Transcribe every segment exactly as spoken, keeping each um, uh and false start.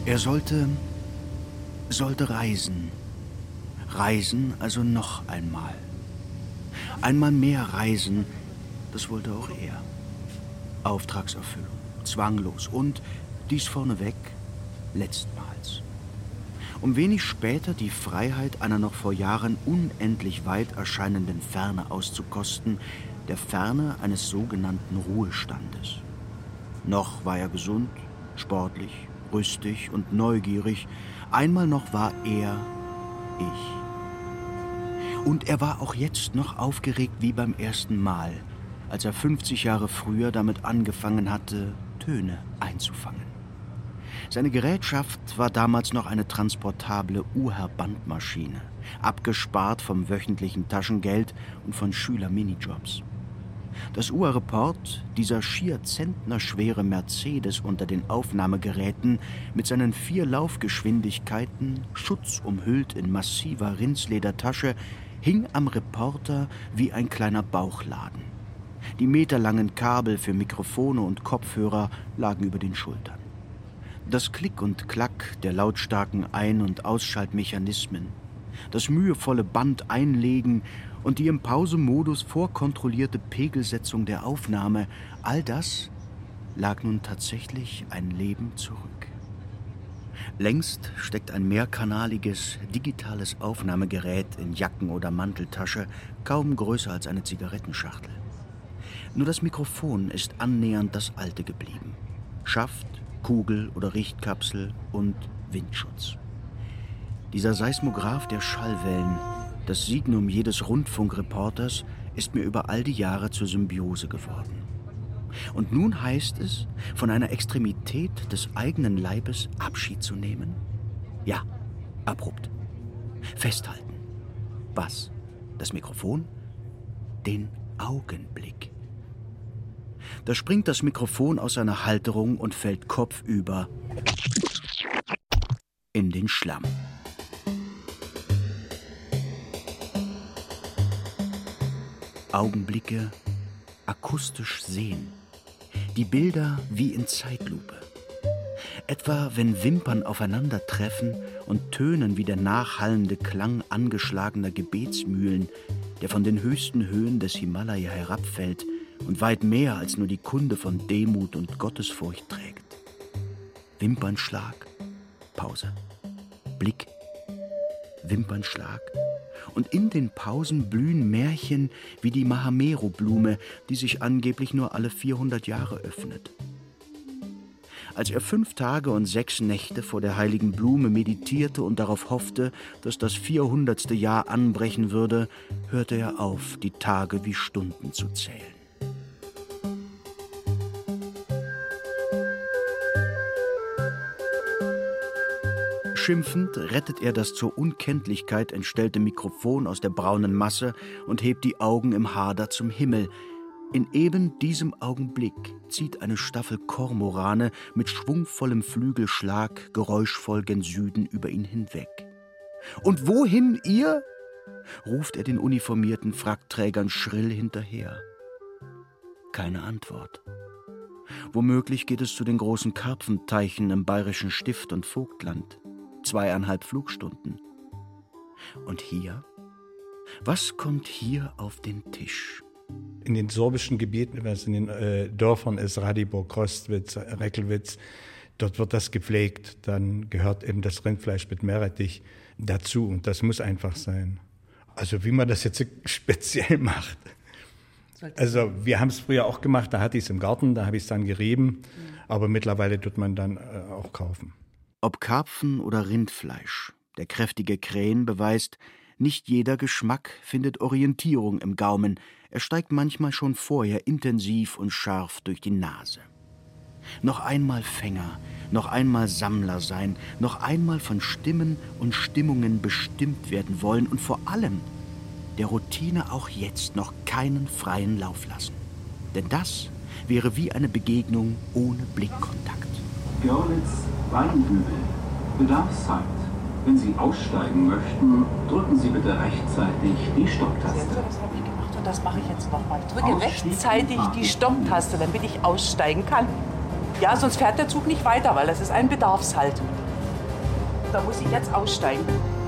Er sollte, sollte reisen. Reisen also noch einmal. Einmal mehr reisen, das wollte auch er. Auftragserfüllung, zwanglos und, dies vorneweg, letztmals. Um wenig später die Freiheit einer noch vor Jahren unendlich weit erscheinenden Ferne auszukosten, der Ferne eines sogenannten Ruhestandes. Noch war er gesund, sportlich, rüstig und neugierig. Einmal noch war er ich. Und er war auch jetzt noch aufgeregt wie beim ersten Mal, als er fünfzig Jahre früher damit angefangen hatte, Töne einzufangen. Seine Gerätschaft war damals noch eine transportable Uher-Bandmaschine, abgespart vom wöchentlichen Taschengeld und von Schüler-Minijobs. Das Uher-Report, dieser schier zentnerschwere Mercedes unter den Aufnahmegeräten mit seinen vier Laufgeschwindigkeiten, schutzumhüllt in massiver Rindsledertasche, hing am Reporter wie ein kleiner Bauchladen. Die meterlangen Kabel für Mikrofone und Kopfhörer lagen über den Schultern. Das Klick und Klack der lautstarken Ein- und Ausschaltmechanismen, das mühevolle Band einlegen und die im Pausemodus vorkontrollierte Pegelsetzung der Aufnahme, all das lag nun tatsächlich ein Leben zurück. Längst steckt ein mehrkanaliges, digitales Aufnahmegerät in Jacken- oder Manteltasche, kaum größer als eine Zigarettenschachtel. Nur das Mikrofon ist annähernd das alte geblieben. Schaft, Kugel oder Richtkapsel und Windschutz. Dieser Seismograph der Schallwellen, das Signum jedes Rundfunkreporters, ist mir über all die Jahre zur Symbiose geworden. Und nun heißt es, von einer Extremität des eigenen Leibes Abschied zu nehmen? Ja, abrupt. Festhalten. Was? Das Mikrofon? Den Augenblick. Da springt das Mikrofon aus seiner Halterung und fällt kopfüber in den Schlamm. Augenblicke akustisch sehen. Die Bilder wie in Zeitlupe. Etwa wenn Wimpern aufeinandertreffen und tönen wie der nachhallende Klang angeschlagener Gebetsmühlen, der von den höchsten Höhen des Himalaya herabfällt und weit mehr als nur die Kunde von Demut und Gottesfurcht trägt. Wimpernschlag, Pause, Blick, Wimpernschlag. Und in den Pausen blühen Märchen wie die Mahamero-Blume, die sich angeblich nur alle vierhundert Jahre öffnet. Als er fünf Tage und sechs Nächte vor der heiligen Blume meditierte und darauf hoffte, dass das vierhundertste Jahr anbrechen würde, hörte er auf, die Tage wie Stunden zu zählen. Schimpfend rettet er das zur Unkenntlichkeit entstellte Mikrofon aus der braunen Masse und hebt die Augen im Hader zum Himmel. In eben diesem Augenblick zieht eine Staffel Kormorane mit schwungvollem Flügelschlag geräuschvoll gen Süden über ihn hinweg. »Und wohin, ihr?« ruft er den uniformierten Frackträgern schrill hinterher. Keine Antwort. Womöglich geht es zu den großen Karpfenteichen im bayerischen Stift und Vogtland. Zweieinhalb Flugstunden. Und hier? Was kommt hier auf den Tisch? In den sorbischen Gebieten, was in den äh, Dörfern ist, Radibor, Krostwitz, Reckelwitz, dort wird das gepflegt. Dann gehört eben das Rindfleisch mit Meerrettich dazu. Und das muss einfach sein. Also wie man das jetzt speziell macht. Also wir haben es früher auch gemacht, da hatte ich es im Garten, da habe ich es dann gerieben. Mhm. Aber mittlerweile tut man dann äh, auch kaufen. Ob Karpfen oder Rindfleisch, der kräftige Krähen beweist, nicht jeder Geschmack findet Orientierung im Gaumen. Er steigt manchmal schon vorher intensiv und scharf durch die Nase. Noch einmal Fänger, noch einmal Sammler sein, noch einmal von Stimmen und Stimmungen bestimmt werden wollen und vor allem der Routine auch jetzt noch keinen freien Lauf lassen. Denn das wäre wie eine Begegnung ohne Blickkontakt. Görlitz, Weinhügel, Bedarfszeit. Wenn Sie aussteigen möchten, drücken Sie bitte rechtzeitig die Stopptaste. Das habe ich gemacht und das mache ich jetzt nochmal. Ich drücke rechtzeitig die Stopptaste, damit ich aussteigen kann. Ja, sonst fährt der Zug nicht weiter, weil das ist ein Bedarfshalt. Da muss ich jetzt aussteigen.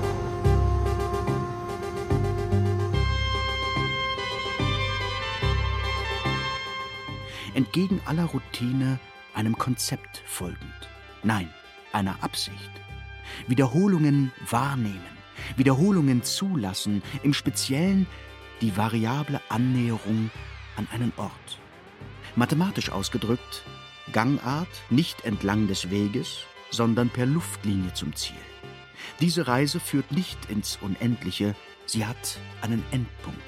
Entgegen aller Routine einem Konzept folgend. Nein, einer Absicht. Wiederholungen wahrnehmen, Wiederholungen zulassen, im Speziellen die variable Annäherung an einen Ort. Mathematisch ausgedrückt, Gangart nicht entlang des Weges, sondern per Luftlinie zum Ziel. Diese Reise führt nicht ins Unendliche, sie hat einen Endpunkt.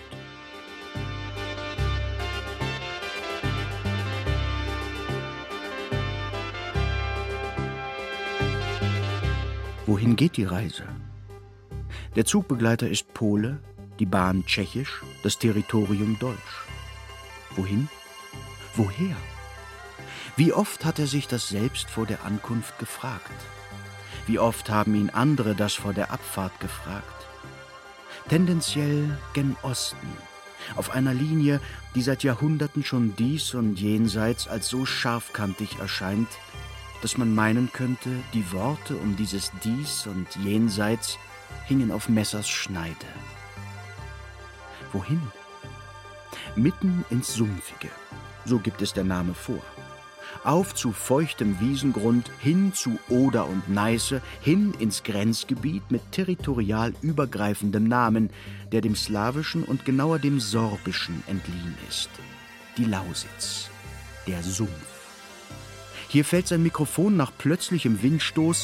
Wohin geht die Reise? Der Zugbegleiter ist Pole, die Bahn tschechisch, das Territorium deutsch. Wohin? Woher? Wie oft hat er sich das selbst vor der Ankunft gefragt? Wie oft haben ihn andere das vor der Abfahrt gefragt? Tendenziell gen Osten, auf einer Linie, die seit Jahrhunderten schon dies und jenseits als so scharfkantig erscheint, dass man meinen könnte, die Worte um dieses Dies und Jenseits hingen auf Messers Schneide. Wohin? Mitten ins Sumpfige, so gibt es der Name vor. Auf zu feuchtem Wiesengrund, hin zu Oder und Neiße, hin ins Grenzgebiet mit territorial übergreifendem Namen, der dem Slawischen und genauer dem Sorbischen entliehen ist. Die Lausitz, der Sumpf. Hier fällt sein Mikrofon nach plötzlichem Windstoß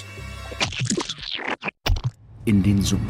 in den Sumpf.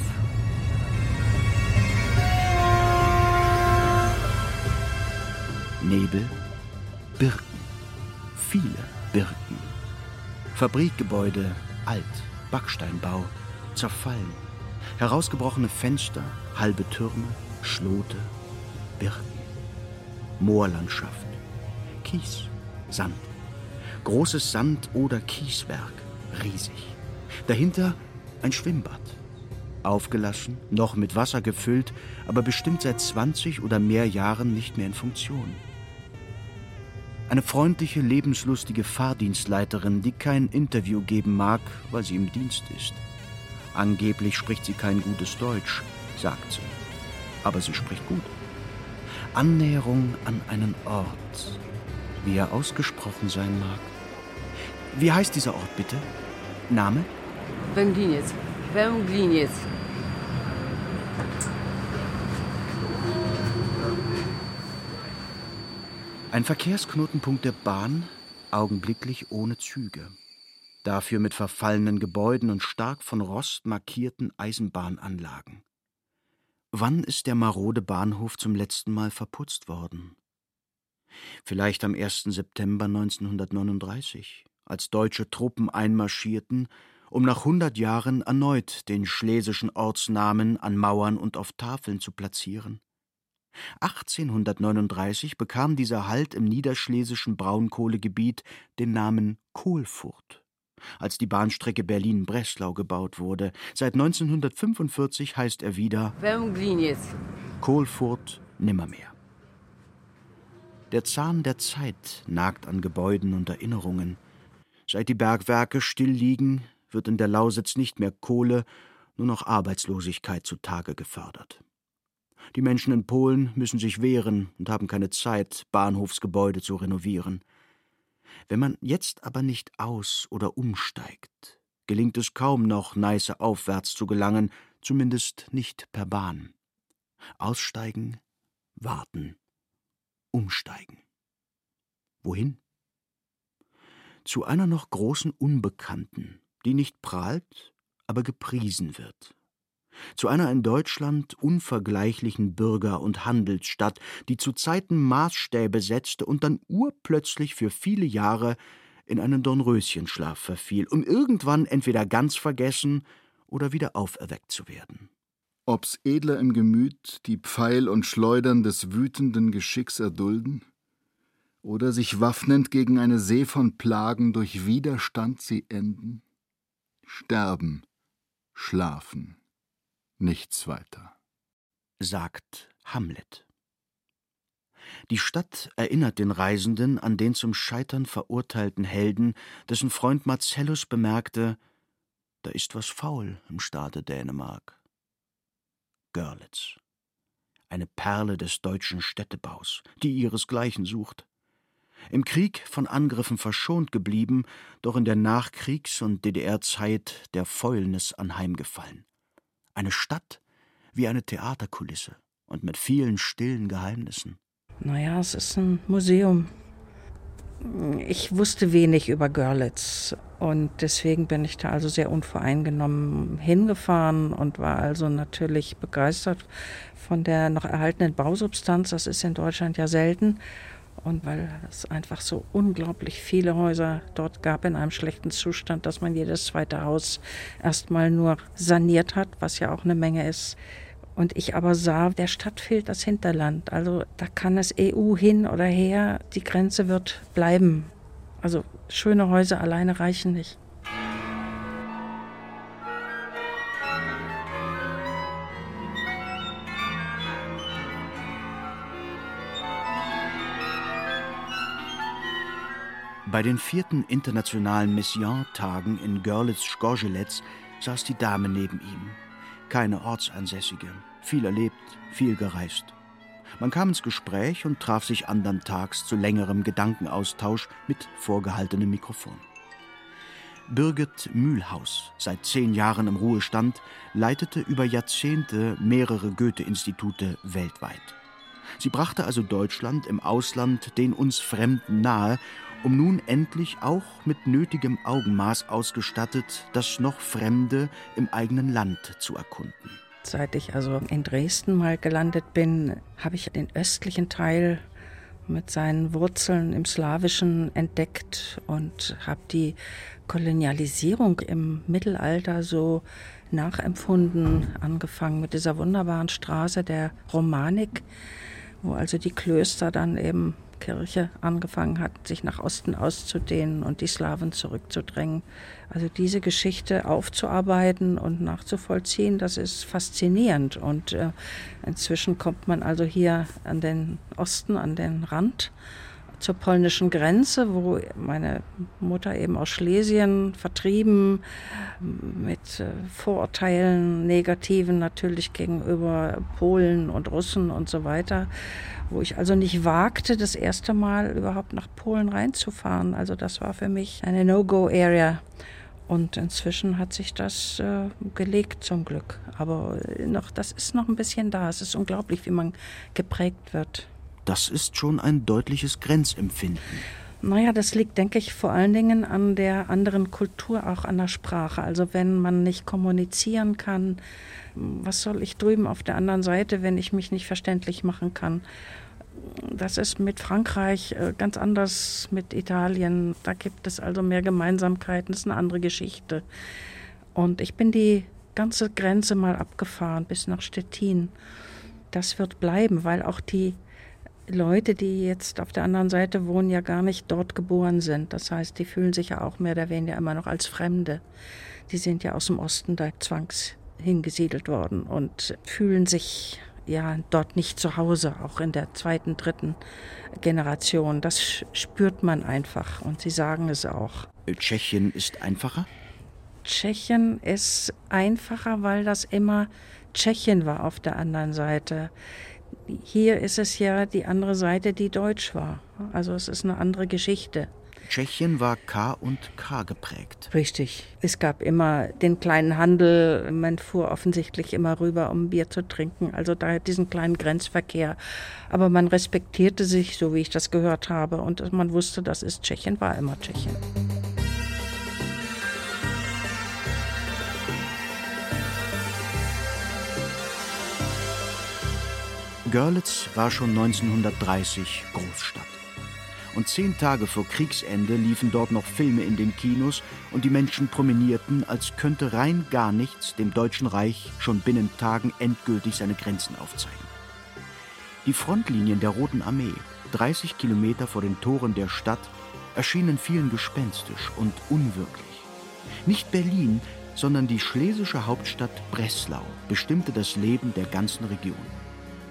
Nebel, Birken, viele Birken. Fabrikgebäude, alt, Backsteinbau, zerfallen. Herausgebrochene Fenster, halbe Türme, Schlote, Birken. Moorlandschaft, Kies, Sand. Großes Sand- oder Kieswerk, riesig. Dahinter ein Schwimmbad. Aufgelassen, noch mit Wasser gefüllt, aber bestimmt seit zwanzig oder mehr Jahren nicht mehr in Funktion. Eine freundliche, lebenslustige Fahrdienstleiterin, die kein Interview geben mag, weil sie im Dienst ist. Angeblich spricht sie kein gutes Deutsch, sagt sie. Aber sie spricht gut. Annäherung an einen Ort, wie er ausgesprochen sein mag. Wie heißt dieser Ort bitte? Name? Węgliniec. Węgliniec. Ein Verkehrsknotenpunkt der Bahn, augenblicklich ohne Züge. Dafür mit verfallenen Gebäuden und stark von Rost markierten Eisenbahnanlagen. Wann ist der marode Bahnhof zum letzten Mal verputzt worden? Vielleicht am ersten September neunzehnhundertneununddreißig, als deutsche Truppen einmarschierten, um nach hundert Jahren erneut den schlesischen Ortsnamen an Mauern und auf Tafeln zu platzieren. achtzehnhundertneununddreißig bekam dieser Halt im niederschlesischen Braunkohlegebiet den Namen Kohlfurt, als die Bahnstrecke Berlin-Breslau gebaut wurde. Seit neunzehnhundertfünfundvierzig heißt er wieder Węgliniec. Kohlfurt nimmermehr. Der Zahn der Zeit nagt an Gebäuden und Erinnerungen. Seit die Bergwerke still liegen, wird in der Lausitz nicht mehr Kohle, nur noch Arbeitslosigkeit zutage gefördert. Die Menschen in Polen müssen sich wehren und haben keine Zeit, Bahnhofsgebäude zu renovieren. Wenn man jetzt aber nicht aus- oder umsteigt, gelingt es kaum noch, Neiße aufwärts zu gelangen, zumindest nicht per Bahn. Aussteigen, warten, umsteigen. Wohin? Zu einer noch großen Unbekannten, die nicht prahlt, aber gepriesen wird. Zu einer in Deutschland unvergleichlichen Bürger- und Handelsstadt, die zu Zeiten Maßstäbe setzte und dann urplötzlich für viele Jahre in einen Dornröschenschlaf verfiel, um irgendwann entweder ganz vergessen oder wieder auferweckt zu werden. Ob's edler im Gemüt die Pfeil und Schleudern des wütenden Geschicks erdulden, oder sich waffnend gegen eine See von Plagen durch Widerstand sie enden? Sterben, schlafen, nichts weiter, sagt Hamlet. Die Stadt erinnert den Reisenden an den zum Scheitern verurteilten Helden, dessen Freund Marcellus bemerkte: Da ist was faul im Staate Dänemark. Görlitz. Eine Perle des deutschen Städtebaus, die ihresgleichen sucht. Im Krieg von Angriffen verschont geblieben, doch in der Nachkriegs- und D D R-Zeit der Fäulnis anheimgefallen. Eine Stadt wie eine Theaterkulisse und mit vielen stillen Geheimnissen. Naja, es ist ein Museum. Ich wusste wenig über Görlitz und deswegen bin ich da also sehr unvoreingenommen hingefahren und war also natürlich begeistert von der noch erhaltenen Bausubstanz. Das ist in Deutschland ja selten. Und weil es einfach so unglaublich viele Häuser dort gab in einem schlechten Zustand, dass man jedes zweite Haus erstmal nur saniert hat, was ja auch eine Menge ist. Und ich aber sah, der Stadt fehlt das Hinterland. Also da kann es E U hin oder her, die Grenze wird bleiben. Also schöne Häuser alleine reichen nicht. Bei den vierten internationalen Messiaen-Tagen in Görlitz-Gorzelec saß die Dame neben ihm. Keine Ortsansässige, viel erlebt, viel gereist. Man kam ins Gespräch und traf sich andern Tags zu längerem Gedankenaustausch mit vorgehaltenem Mikrofon. Birgit Mühlhaus, seit zehn Jahren im Ruhestand, leitete über Jahrzehnte mehrere Goethe-Institute weltweit. Sie brachte also Deutschland im Ausland den uns Fremden nahe, um nun endlich auch mit nötigem Augenmaß ausgestattet das noch Fremde im eigenen Land zu erkunden. Seit ich also in Dresden mal gelandet bin, habe ich den östlichen Teil mit seinen Wurzeln im Slawischen entdeckt und habe die Kolonialisierung im Mittelalter so nachempfunden, angefangen mit dieser wunderbaren Straße der Romanik, wo also die Klöster dann eben Kirche angefangen hat, sich nach Osten auszudehnen und die Slawen zurückzudrängen. Also diese Geschichte aufzuarbeiten und nachzuvollziehen, das ist faszinierend. Und äh, inzwischen kommt man also hier an den Osten, an den Rand zur polnischen Grenze, wo meine Mutter eben aus Schlesien vertrieben, mit Vorurteilen, negativen natürlich gegenüber Polen und Russen und so weiter, wo ich also nicht wagte, das erste Mal überhaupt nach Polen reinzufahren. Also das war für mich eine No-Go-Area. Und inzwischen hat sich das äh, gelegt zum Glück. Aber noch, das ist noch ein bisschen da. Es ist unglaublich, wie man geprägt wird. Das ist schon ein deutliches Grenzempfinden. Naja, das liegt, denke ich, vor allen Dingen an der anderen Kultur, auch an der Sprache. Also wenn man nicht kommunizieren kann, was soll ich drüben auf der anderen Seite, wenn ich mich nicht verständlich machen kann? Das ist mit Frankreich ganz anders, mit Italien. Da gibt es also mehr Gemeinsamkeiten, das ist eine andere Geschichte. Und ich bin die ganze Grenze mal abgefahren bis nach Stettin. Das wird bleiben, weil auch die Leute, die jetzt auf der anderen Seite wohnen, ja gar nicht dort geboren sind. Das heißt, die fühlen sich ja auch mehr oder weniger immer noch als Fremde. Die sind ja aus dem Osten da zwangs hingesiedelt worden und fühlen sich ja dort nicht zu Hause, auch in der zweiten, dritten Generation. Das spürt man einfach und sie sagen es auch. Tschechien ist einfacher? Tschechien ist einfacher, weil das immer Tschechien war auf der anderen Seite. Hier ist es ja die andere Seite, die deutsch war. Also es ist eine andere Geschichte. Tschechien war K und K geprägt. Richtig. Es gab immer den kleinen Handel. Man fuhr offensichtlich immer rüber, um Bier zu trinken. Also da diesen kleinen Grenzverkehr. Aber man respektierte sich, so wie ich das gehört habe. Und man wusste, das ist Tschechien, war immer Tschechien. Görlitz war schon neunzehnhundertdreißig Großstadt. Und zehn Tage vor Kriegsende liefen dort noch Filme in den Kinos und die Menschen promenierten, als könnte rein gar nichts dem Deutschen Reich schon binnen Tagen endgültig seine Grenzen aufzeigen. Die Frontlinien der Roten Armee, dreißig Kilometer vor den Toren der Stadt, erschienen vielen gespenstisch und unwirklich. Nicht Berlin, sondern die schlesische Hauptstadt Breslau bestimmte das Leben der ganzen Region.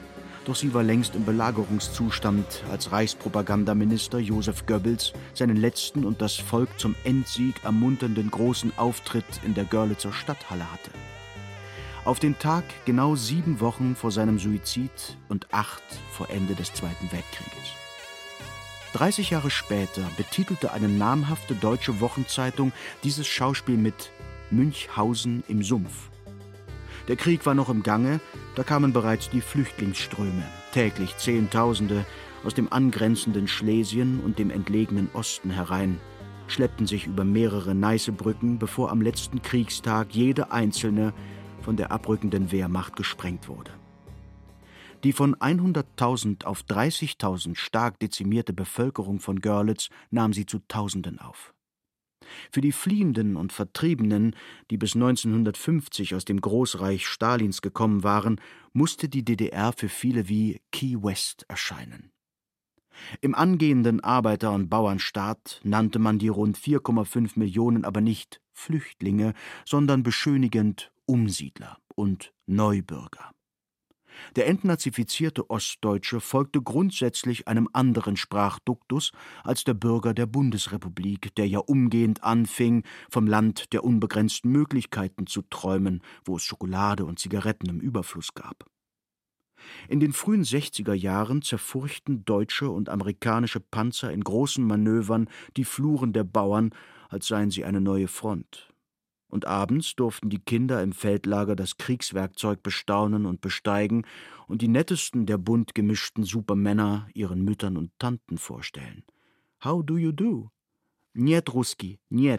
Doch sie war längst im Belagerungszustand, als Reichspropagandaminister Joseph Goebbels seinen letzten und das Volk zum Endsieg ermunternden großen Auftritt in der Görlitzer Stadthalle hatte. Auf den Tag genau sieben Wochen vor seinem Suizid und acht vor Ende des Zweiten Weltkrieges. dreißig Jahre später betitelte eine namhafte deutsche Wochenzeitung dieses Schauspiel mit »Münchhausen im Sumpf«. Der Krieg war noch im Gange, da kamen bereits die Flüchtlingsströme, täglich Zehntausende aus dem angrenzenden Schlesien und dem entlegenen Osten herein, schleppten sich über mehrere Neißebrücken, bevor am letzten Kriegstag jede einzelne von der abrückenden Wehrmacht gesprengt wurde. Die von hunderttausend auf dreißigtausend stark dezimierte Bevölkerung von Görlitz nahm sie zu Tausenden auf. Für die Fliehenden und Vertriebenen, die bis neunzehnhundertfünfzig aus dem Großreich Stalins gekommen waren, musste die D D R für viele wie Key West erscheinen. Im angehenden Arbeiter- und Bauernstaat nannte man die rund vier Komma fünf Millionen aber nicht Flüchtlinge, sondern beschönigend Umsiedler und Neubürger. Der entnazifizierte Ostdeutsche folgte grundsätzlich einem anderen Sprachduktus als der Bürger der Bundesrepublik, der ja umgehend anfing, vom Land der unbegrenzten Möglichkeiten zu träumen, wo es Schokolade und Zigaretten im Überfluss gab. In den frühen sechziger Jahren zerfurchten deutsche und amerikanische Panzer in großen Manövern die Fluren der Bauern, als seien sie eine neue Front. Und abends durften die Kinder im Feldlager das Kriegswerkzeug bestaunen und besteigen und die nettesten der bunt gemischten Supermänner ihren Müttern und Tanten vorstellen. How do you do? Niet Ruski, niet.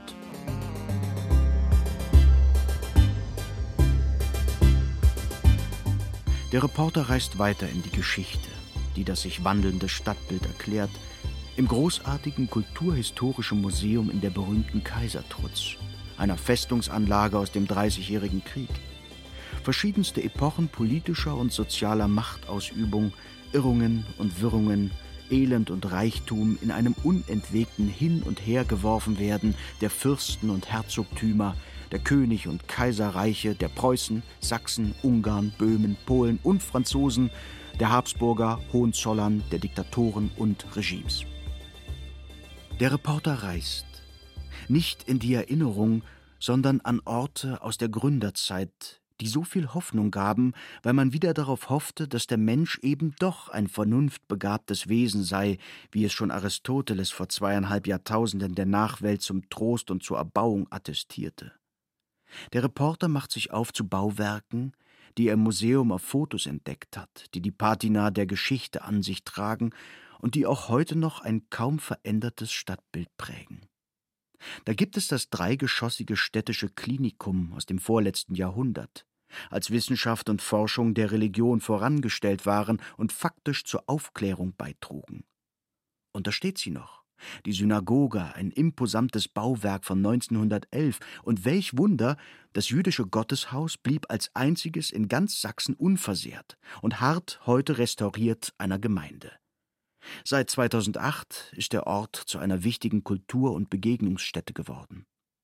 Der Reporter reist weiter in die Geschichte, die das sich wandelnde Stadtbild erklärt, im großartigen kulturhistorischen Museum in der berühmten Kaisertrutz, einer Festungsanlage aus dem Dreißigjährigen Krieg. Verschiedenste Epochen politischer und sozialer Machtausübung, Irrungen und Wirrungen, Elend und Reichtum in einem unentwegten Hin- und Hergeworfen werden der Fürsten und Herzogtümer, der König- und Kaiserreiche, der Preußen, Sachsen, Ungarn, Böhmen, Polen und Franzosen, der Habsburger, Hohenzollern, der Diktatoren und Regimes. Der Reporter reist, nicht in die Erinnerung, sondern an Orte aus der Gründerzeit, die so viel Hoffnung gaben, weil man wieder darauf hoffte, dass der Mensch eben doch ein vernunftbegabtes Wesen sei, wie es schon Aristoteles vor zweieinhalb Jahrtausenden der Nachwelt zum Trost und zur Erbauung attestierte. Der Reporter macht sich auf zu Bauwerken, die er im Museum auf Fotos entdeckt hat, die die Patina der Geschichte an sich tragen und die auch heute noch ein kaum verändertes Stadtbild prägen. Da gibt es das dreigeschossige städtische Klinikum aus dem vorletzten Jahrhundert, als Wissenschaft und Forschung der Religion vorangestellt waren und faktisch zur Aufklärung beitrugen. Und da steht sie noch, die Synagoge, ein imposantes Bauwerk von neunzehnhundertelf, und welch Wunder, das jüdische Gotteshaus blieb als einziges in ganz Sachsen unversehrt und harrt heute restauriert einer Gemeinde. Seit zweitausendacht ist der Ort zu einer wichtigen Kultur- und Begegnungsstätte geworden.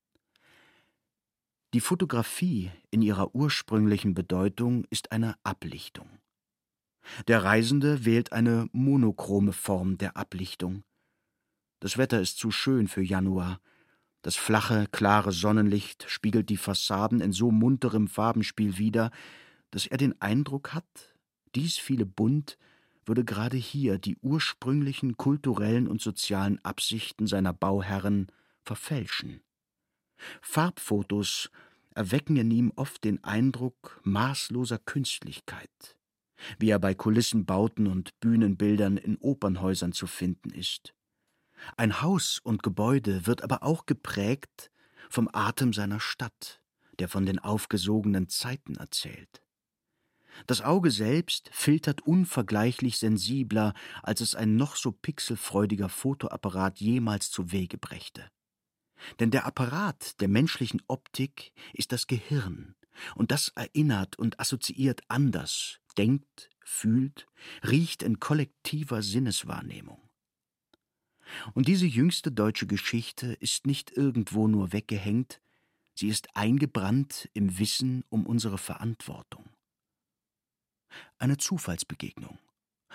Die Fotografie in ihrer ursprünglichen Bedeutung ist eine Ablichtung. Der Reisende wählt eine monochrome Form der Ablichtung. Das Wetter ist zu schön für Januar. Das flache, klare Sonnenlicht spiegelt die Fassaden in so munterem Farbenspiel wider, dass er den Eindruck hat, dies viele Bunt würde gerade hier die ursprünglichen kulturellen und sozialen Absichten seiner Bauherren verfälschen. Farbfotos erwecken in ihm oft den Eindruck maßloser Künstlichkeit, wie er bei Kulissenbauten und Bühnenbildern in Opernhäusern zu finden ist. Ein Haus und Gebäude wird aber auch geprägt vom Atem seiner Stadt, der von den aufgesogenen Zeiten erzählt. Das Auge selbst filtert unvergleichlich sensibler, als es ein noch so pixelfreudiger Fotoapparat jemals zu Wege brächte. Denn der Apparat der menschlichen Optik ist das Gehirn, und das erinnert und assoziiert anders, denkt, fühlt, riecht in kollektiver Sinneswahrnehmung. Und diese jüngste deutsche Geschichte ist nicht irgendwo nur weggehängt, sie ist eingebrannt im Wissen um unsere Verantwortung. Eine Zufallsbegegnung,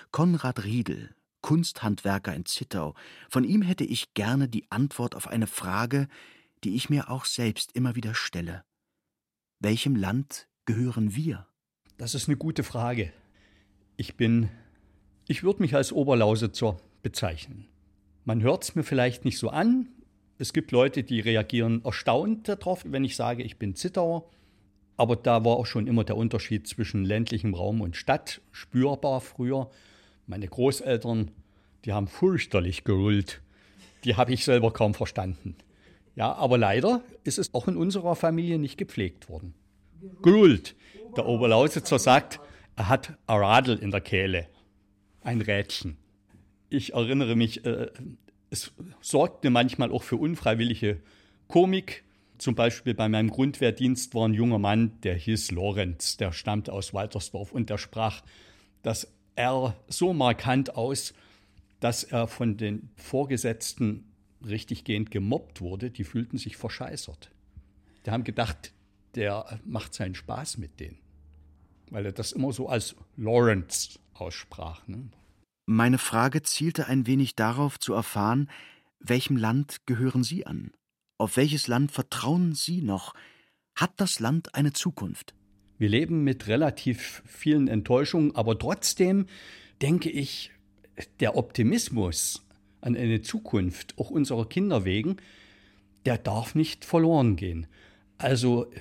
Konrad Riedel, Kunsthandwerker in Zittau. Von ihm hätte ich gerne die Antwort auf eine Frage, die ich mir auch selbst immer wieder stelle. Welchem Land gehören wir? Das ist eine gute Frage. Ich bin, ich würde mich als Oberlausitzer bezeichnen. Man hört es mir vielleicht nicht so an. Es gibt Leute, die reagieren erstaunt darauf, wenn ich sage, ich bin Zittauer. Aber da war auch schon immer der Unterschied zwischen ländlichem Raum und Stadt spürbar früher. Meine Großeltern, die haben fürchterlich gerullt. Die habe ich selber kaum verstanden. Ja, aber leider ist es auch in unserer Familie nicht gepflegt worden. Gerullt. Der Oberlausitzer sagt, er hat ein Radl in der Kehle. Ein Rädchen. Ich erinnere mich, äh, es sorgte manchmal auch für unfreiwillige Komik. Zum Beispiel bei meinem Grundwehrdienst war ein junger Mann, der hieß Lorenz, der stammte aus Waltersdorf und der sprach das R so markant aus, dass er von den Vorgesetzten richtiggehend gemobbt wurde. Die fühlten sich verscheißert. Die haben gedacht, der macht seinen Spaß mit denen, weil er das immer so als Lawrence aussprach. Ne? Meine Frage zielte ein wenig darauf zu erfahren, welchem Land gehören Sie an? Auf welches Land vertrauen Sie noch? Hat das Land eine Zukunft? Wir leben mit relativ vielen Enttäuschungen, aber trotzdem denke ich, der Optimismus an eine Zukunft, auch unserer Kinder wegen, der darf nicht verloren gehen. Also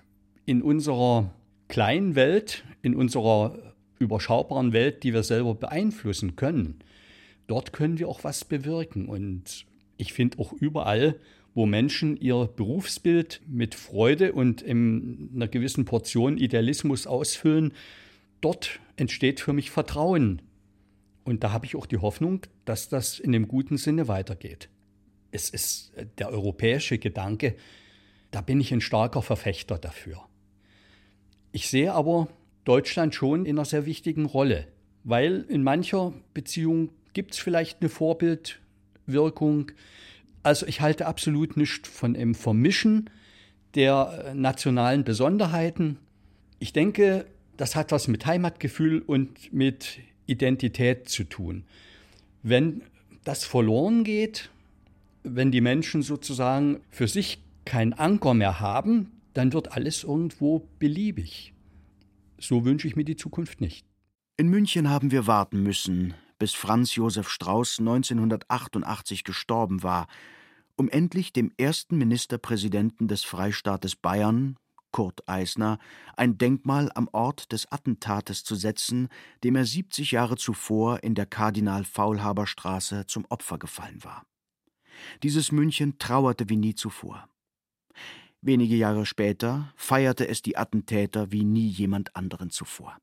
in unserer kleinen Welt, in unserer überschaubaren Welt, die wir selber beeinflussen können, dort können wir auch was bewirken. Und ich finde auch überall, wo Menschen ihr Berufsbild mit Freude und in einer gewissen Portion Idealismus ausfüllen, dort entsteht für mich Vertrauen. Und da habe ich auch die Hoffnung, dass das in dem guten Sinne weitergeht. Es ist der europäische Gedanke, da bin ich ein starker Verfechter dafür. Ich sehe aber Deutschland schon in einer sehr wichtigen Rolle, weil in mancher Beziehung gibt es vielleicht eine Vorbildwirkung. Also ich halte absolut nichts von dem Vermischen der nationalen Besonderheiten. Ich denke, das hat was mit Heimatgefühl und mit Identität zu tun. Wenn das verloren geht, wenn die Menschen sozusagen für sich keinen Anker mehr haben, dann wird alles irgendwo beliebig. So wünsche ich mir die Zukunft nicht. In München haben wir warten müssen, bis Franz Josef Strauß neunzehnhundertachtundachtzig gestorben war, um endlich dem ersten Ministerpräsidenten des Freistaates Bayern, Kurt Eisner, ein Denkmal am Ort des Attentates zu setzen, dem er siebzig Jahre zuvor in der Kardinal-Faulhaber-Straße zum Opfer gefallen war. Dieses München trauerte wie nie zuvor. Wenige Jahre später feierte es die Attentäter wie nie jemand anderen zuvor.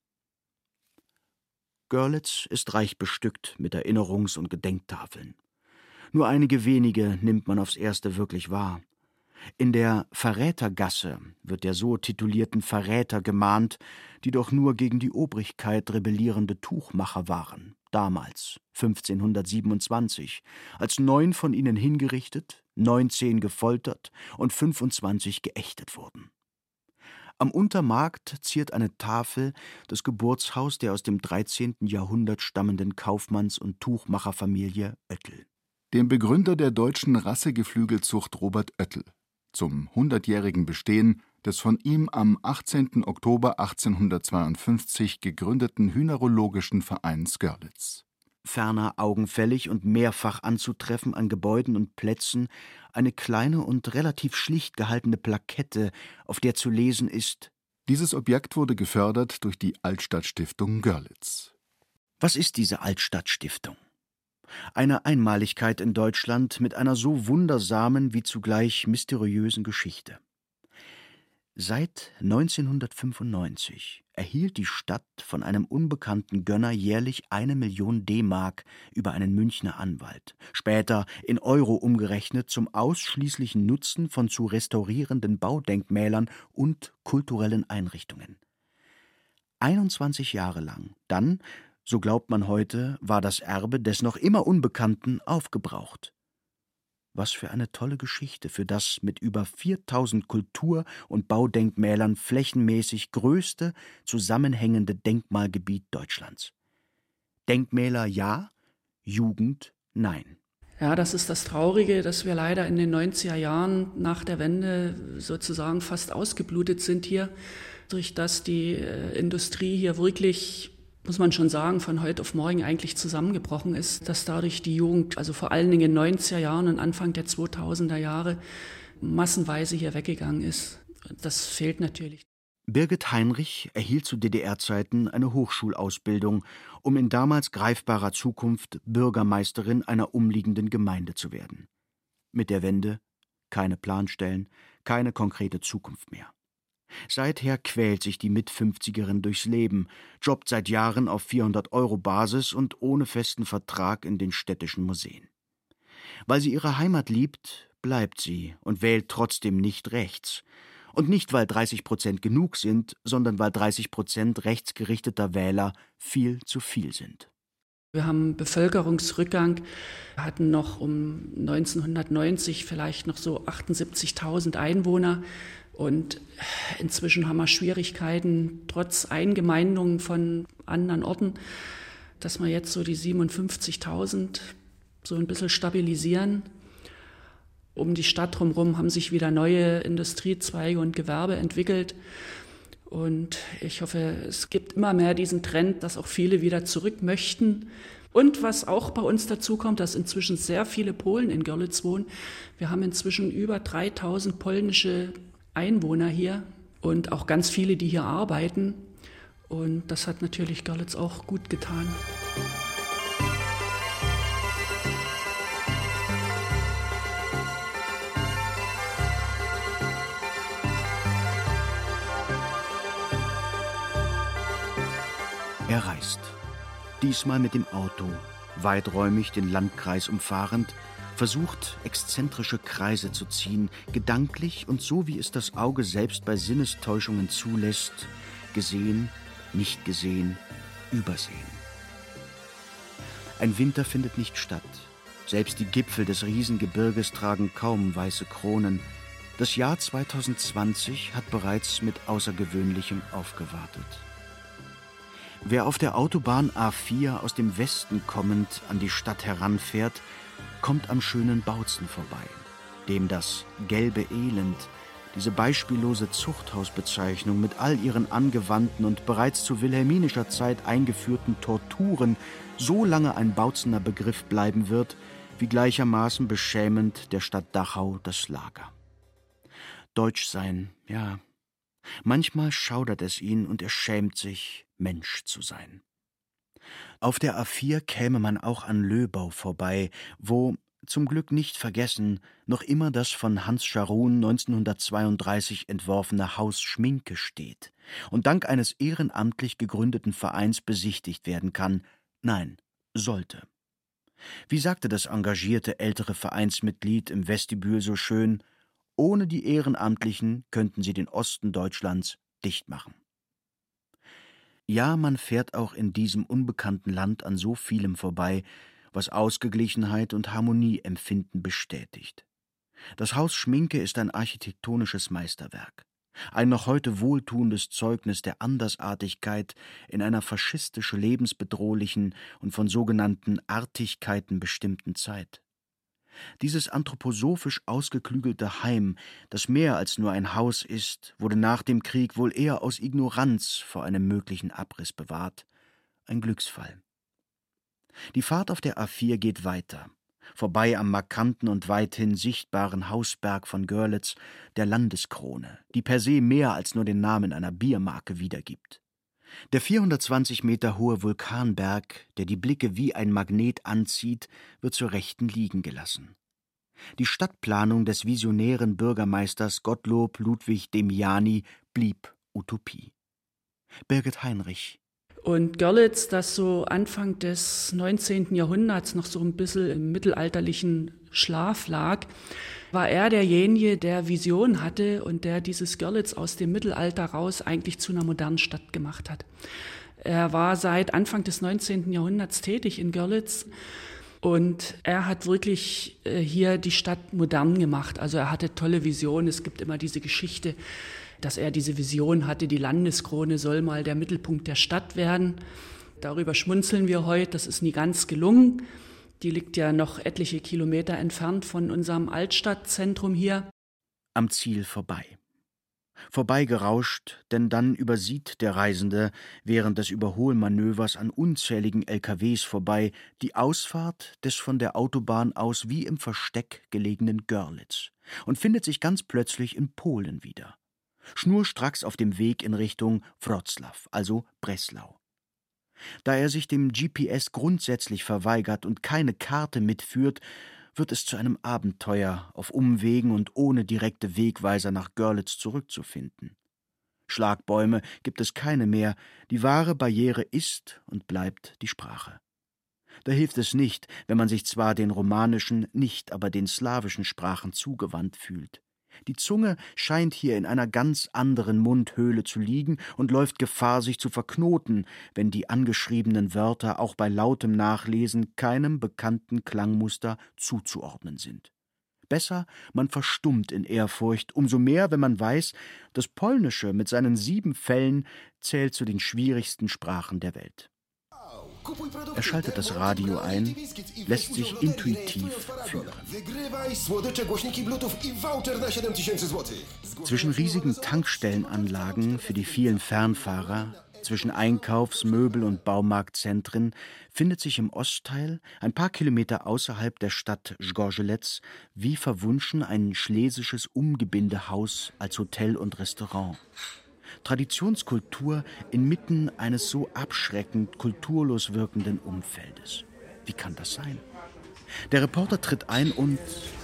Görlitz ist reich bestückt mit Erinnerungs- und Gedenktafeln. Nur einige wenige nimmt man aufs Erste wirklich wahr. In der Verrätergasse wird der so titulierten Verräter gemahnt, die doch nur gegen die Obrigkeit rebellierende Tuchmacher waren, damals, fünfzehnhundertsiebenundzwanzig, als neun von ihnen hingerichtet, neunzehn gefoltert und fünfundzwanzig geächtet wurden. Am Untermarkt ziert eine Tafel das Geburtshaus der aus dem dreizehnten Jahrhundert stammenden Kaufmanns- und Tuchmacherfamilie Oettel. Dem Begründer der deutschen Rassegeflügelzucht Robert Oettel, zum hundertjährigen Bestehen des von ihm am achtzehnten Oktober achtzehnhundertzweiundfünfzig gegründeten Hühnerologischen Vereins Görlitz. Ferner augenfällig und mehrfach anzutreffen an Gebäuden und Plätzen eine kleine und relativ schlicht gehaltene Plakette, auf der zu lesen ist: Dieses Objekt wurde gefördert durch die Altstadtstiftung Görlitz. Was ist diese Altstadtstiftung? Eine Einmaligkeit in Deutschland mit einer so wundersamen wie zugleich mysteriösen Geschichte. Seit neunzehnhundertfünfundneunzig erhielt die Stadt von einem unbekannten Gönner jährlich eine Million D-Mark über einen Münchner Anwalt, später in Euro umgerechnet zum ausschließlichen Nutzen von zu restaurierenden Baudenkmälern und kulturellen Einrichtungen. einundzwanzig Jahre lang, dann, so glaubt man heute, war das Erbe des noch immer Unbekannten aufgebraucht. Was für eine tolle Geschichte für das mit über viertausend Kultur- und Baudenkmälern flächenmäßig größte zusammenhängende Denkmalgebiet Deutschlands. Denkmäler ja, Jugend nein. Ja, das ist das Traurige, dass wir leider in den neunziger Jahren nach der Wende sozusagen fast ausgeblutet sind hier, durch das die äh, Industrie hier wirklich, muss man schon sagen, von heute auf morgen eigentlich zusammengebrochen ist, dass dadurch die Jugend, also vor allen Dingen in den neunziger Jahren und Anfang der zweitausender Jahre, massenweise hier weggegangen ist. Das fehlt natürlich. Birgit Heinrich erhielt zu D D R-Zeiten eine Hochschulausbildung, um in damals greifbarer Zukunft Bürgermeisterin einer umliegenden Gemeinde zu werden. Mit der Wende keine Planstellen, keine konkrete Zukunft mehr. Seither quält sich die Mitfünfzigerin durchs Leben, jobbt seit Jahren auf vierhundert Euro Basis und ohne festen Vertrag in den städtischen Museen. Weil sie ihre Heimat liebt, bleibt sie und wählt trotzdem nicht rechts. Und nicht, weil dreißig Prozent genug sind, sondern weil dreißig Prozent rechtsgerichteter Wähler viel zu viel sind. Wir haben Bevölkerungsrückgang, wir hatten noch um neunzehnhundertneunzig vielleicht noch so achtundsiebzigtausend Einwohner. Und inzwischen haben wir Schwierigkeiten, trotz Eingemeindungen von anderen Orten, dass wir jetzt so die siebenundfünfzigtausend so ein bisschen stabilisieren. Um die Stadt drumherum haben sich wieder neue Industriezweige und Gewerbe entwickelt. Und ich hoffe, es gibt immer mehr diesen Trend, dass auch viele wieder zurück möchten. Und was auch bei uns dazu kommt, dass inzwischen sehr viele Polen in Görlitz wohnen. Wir haben inzwischen über dreitausend polnische Einwohner hier und auch ganz viele, die hier arbeiten. Und das hat natürlich Görlitz auch gut getan. Er reist. Diesmal mit dem Auto, weiträumig den Landkreis umfahrend, versucht, exzentrische Kreise zu ziehen, gedanklich und so, wie es das Auge selbst bei Sinnestäuschungen zulässt, gesehen, nicht gesehen, übersehen. Ein Winter findet nicht statt. Selbst die Gipfel des Riesengebirges tragen kaum weiße Kronen. Das Jahr zweitausendzwanzig hat bereits mit Außergewöhnlichem aufgewartet. Wer auf der Autobahn A vier aus dem Westen kommend an die Stadt heranfährt, kommt am schönen Bautzen vorbei, dem das gelbe Elend, diese beispiellose Zuchthausbezeichnung mit all ihren angewandten und bereits zu wilhelminischer Zeit eingeführten Torturen so lange ein Bautzener Begriff bleiben wird, wie gleichermaßen beschämend der Stadt Dachau das Lager. Deutsch sein, ja, manchmal schaudert es ihn und er schämt sich, Mensch zu sein. Auf der A vier käme man auch an Löbau vorbei, wo, zum Glück nicht vergessen, noch immer das von Hans Scharoun neunzehnhundertzweiunddreißig entworfene Haus Schminke steht und dank eines ehrenamtlich gegründeten Vereins besichtigt werden kann. Nein, sollte. Wie sagte das engagierte ältere Vereinsmitglied im Vestibül so schön, ohne die Ehrenamtlichen könnten sie den Osten Deutschlands dicht machen. Ja, man fährt auch in diesem unbekannten Land an so vielem vorbei, was Ausgeglichenheit und Harmonieempfinden bestätigt. Das Haus Schminke ist ein architektonisches Meisterwerk, ein noch heute wohltuendes Zeugnis der Andersartigkeit in einer faschistisch lebensbedrohlichen und von sogenannten Artigkeiten bestimmten Zeit. Dieses anthroposophisch ausgeklügelte Heim, das mehr als nur ein Haus ist, wurde nach dem Krieg wohl eher aus Ignoranz vor einem möglichen Abriss bewahrt. Ein Glücksfall. Die Fahrt auf der A vier geht weiter, vorbei am markanten und weithin sichtbaren Hausberg von Görlitz, der Landeskrone, die per se mehr als nur den Namen einer Biermarke wiedergibt. Der vierhundertzwanzig Meter hohe Vulkanberg, der die Blicke wie ein Magnet anzieht, wird zur Rechten liegen gelassen. Die Stadtplanung des visionären Bürgermeisters Gottlob Ludwig Demiani blieb Utopie. Birgit Heinrich. Und Görlitz, das so Anfang des neunzehnten Jahrhunderts noch so ein bisschen im mittelalterlichen Schlaf lag, war er derjenige, der Vision hatte und der dieses Görlitz aus dem Mittelalter raus eigentlich zu einer modernen Stadt gemacht hat. Er war seit Anfang des neunzehnten Jahrhunderts tätig in Görlitz und er hat wirklich hier die Stadt modern gemacht. Also er hatte tolle Visionen. Es gibt immer diese Geschichte, dass er diese Vision hatte, die Landeskrone soll mal der Mittelpunkt der Stadt werden. Darüber schmunzeln wir heute, das ist nie ganz gelungen. Die liegt ja noch etliche Kilometer entfernt von unserem Altstadtzentrum hier. Am Ziel vorbei. Vorbeigerauscht, denn dann übersieht der Reisende während des Überholmanövers an unzähligen L K Ws vorbei die Ausfahrt des von der Autobahn aus wie im Versteck gelegenen Görlitz und findet sich ganz plötzlich in Polen wieder. Schnurstracks auf dem Weg in Richtung Wrocław, also Breslau. Da er sich dem G P S grundsätzlich verweigert und keine Karte mitführt, wird es zu einem Abenteuer, auf Umwegen und ohne direkte Wegweiser nach Görlitz zurückzufinden. Schlagbäume gibt es keine mehr, die wahre Barriere ist und bleibt die Sprache. Da hilft es nicht, wenn man sich zwar den romanischen, nicht aber den slawischen Sprachen zugewandt fühlt. Die Zunge scheint hier in einer ganz anderen Mundhöhle zu liegen und läuft Gefahr, sich zu verknoten, wenn die angeschriebenen Wörter auch bei lautem Nachlesen keinem bekannten Klangmuster zuzuordnen sind. Besser, man verstummt in Ehrfurcht, umso mehr, wenn man weiß, das Polnische mit seinen sieben Fällen zählt zu den schwierigsten Sprachen der Welt. Er schaltet das Radio ein, lässt sich intuitiv führen. Zwischen riesigen Tankstellenanlagen für die vielen Fernfahrer, zwischen Einkaufs-, Möbel- und Baumarktzentren findet sich im Ostteil, ein paar Kilometer außerhalb der Stadt Zgorzelec, wie verwunschen ein schlesisches Umgebindehaus als Hotel und Restaurant. Traditionskultur inmitten eines so abschreckend kulturlos wirkenden Umfeldes. Wie kann das sein? Der Reporter tritt ein und